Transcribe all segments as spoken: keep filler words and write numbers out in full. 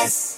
S.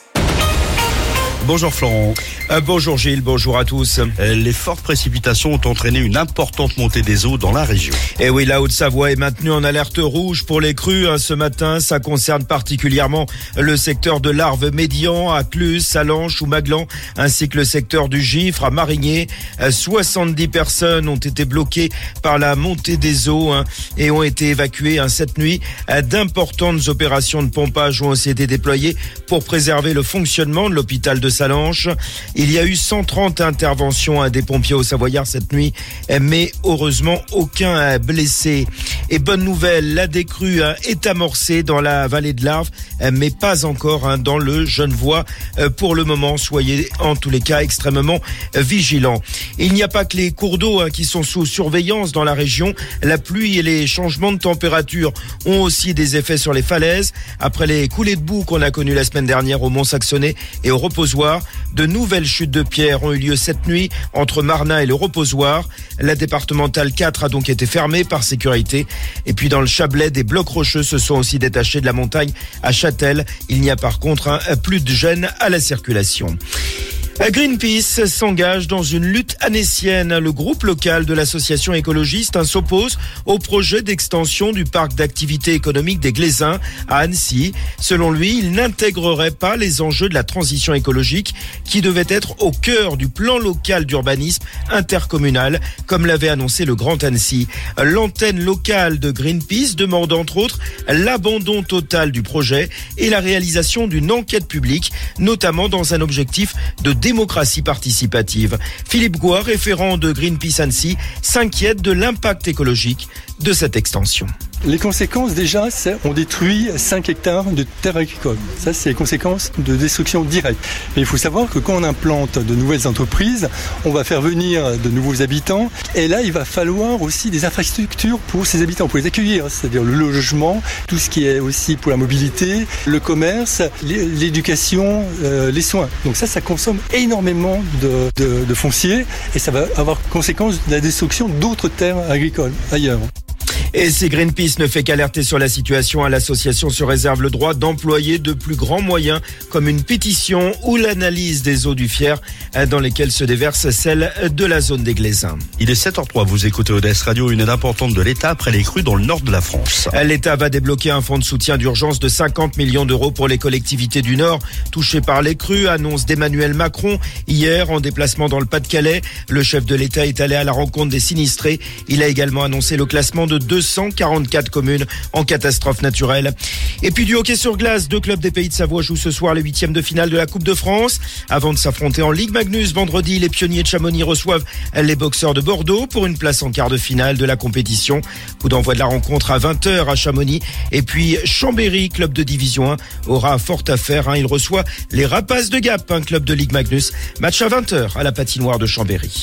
Bonjour Florent. Euh, bonjour Gilles, bonjour à tous. Euh, les fortes précipitations ont entraîné une importante montée des eaux dans la région. Et oui, la Haute-Savoie est maintenue en alerte rouge pour les crues hein, ce matin. Ça concerne particulièrement le secteur de l'Arve-Médian, à Cluses, Salanches ou Maglan, ainsi que le secteur du Gifre, à Marigné. Euh, soixante-dix personnes ont été bloquées par la montée des eaux hein, et ont été évacuées hein, cette nuit. Euh, d'importantes opérations de pompage ont aussi été déployées pour préserver le fonctionnement de l'hôpital de Salanches. Il y a eu cent trente interventions à des pompiers au Savoyard cette nuit, mais heureusement aucun blessé. Et bonne nouvelle, la décrue est amorcée dans la vallée de l'Arve, mais pas encore dans le Genevois. Pour le moment, soyez en tous les cas extrêmement vigilants. Il n'y a pas que les cours d'eau qui sont sous surveillance dans la région. La pluie et les changements de température ont aussi des effets sur les falaises. Après les coulées de boue qu'on a connues la semaine dernière au Mont-Saxonnet et au Reposoir, de nouvelles chutes de pierres ont eu lieu cette nuit entre Marna et le Reposoir. La départementale quatre a donc été fermée par sécurité. Et puis dans le Chablais, des blocs rocheux se sont aussi détachés de la montagne à Châtel. Il n'y a par contre hein, plus de gêne à la circulation. Greenpeace s'engage dans une lutte annécienne. Le groupe local de l'association écologiste hein, s'oppose au projet d'extension du parc d'activités économiques des Glaisins à Annecy. Selon lui, il n'intégrerait pas les enjeux de la transition écologique qui devaient être au cœur du plan local d'urbanisme intercommunal, comme l'avait annoncé le Grand Annecy. L'antenne locale de Greenpeace demande entre autres l'abandon total du projet et la réalisation d'une enquête publique, notamment dans un objectif de démocratie participative. Philippe Gouard, référent de Greenpeace Annecy, s'inquiète de l'impact écologique de cette extension. Les conséquences, déjà, c'est on détruit cinq hectares de terres agricoles. Ça, c'est les conséquences de destruction directe. Mais il faut savoir que quand on implante de nouvelles entreprises, on va faire venir de nouveaux habitants. Et là, il va falloir aussi des infrastructures pour ces habitants, pour les accueillir. C'est-à-dire le logement, tout ce qui est aussi pour la mobilité, le commerce, l'éducation, euh, les soins. Donc ça, ça consomme énormément de, de, de foncier et ça va avoir conséquence de la destruction d'autres terres agricoles ailleurs. Et si Greenpeace ne fait qu'alerter sur la situation, l'association se réserve le droit d'employer de plus grands moyens comme une pétition ou l'analyse des eaux du Fier dans lesquelles se déverse celle de la zone des Glaisins. Il est sept heures zéro trois, vous écoutez O D S Radio, une aide importante de l'État après les crues dans le nord de la France. L'État va débloquer un fonds de soutien d'urgence de cinquante millions d'euros pour les collectivités du Nord touchées par les crues, annonce d'Emmanuel Macron hier en déplacement dans le Pas-de-Calais. Le chef de l'État est allé à la rencontre des sinistrés. Il a également annoncé le classement de deux cent quarante-quatre communes en catastrophe naturelle. Et puis du hockey sur glace, deux clubs des Pays de Savoie jouent ce soir les huitièmes de finale de la Coupe de France. Avant de s'affronter en Ligue Magnus vendredi, les pionniers de Chamonix reçoivent les boxeurs de Bordeaux pour une place en quart de finale de la compétition. Coup d'envoi de la rencontre à vingt heures à Chamonix. Et puis Chambéry, club de division un, aura fort à faire. Il reçoit les Rapaces de Gap, un club de Ligue Magnus. Match à vingt heures à la patinoire de Chambéry.